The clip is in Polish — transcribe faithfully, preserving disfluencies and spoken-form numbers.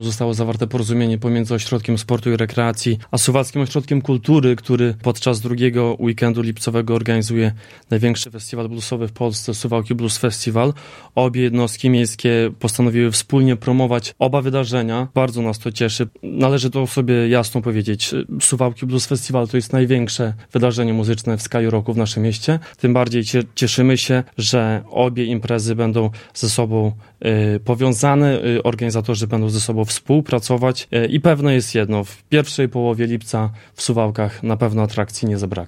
Zostało zawarte porozumienie pomiędzy Ośrodkiem Sportu i Rekreacji a Suwalskim Ośrodkiem Kultury, który podczas drugiego weekendu lipcowego organizuje największy festiwal bluesowy w Polsce, Suwałki Blues Festival. Obie jednostki miejskie postanowiły wspólnie promować oba wydarzenia. Bardzo nas to cieszy. Należy to sobie jasno powiedzieć. Suwałki Blues Festival to jest największe wydarzenie muzyczne w skali roku w naszym mieście. Tym bardziej cieszymy się, że obie imprezy będą ze sobą y, powiązane, y, organizatorzy będą ze sobą współpracować y, i pewne jest jedno, w pierwszej połowie lipca w Suwałkach na pewno atrakcji nie zabraknie.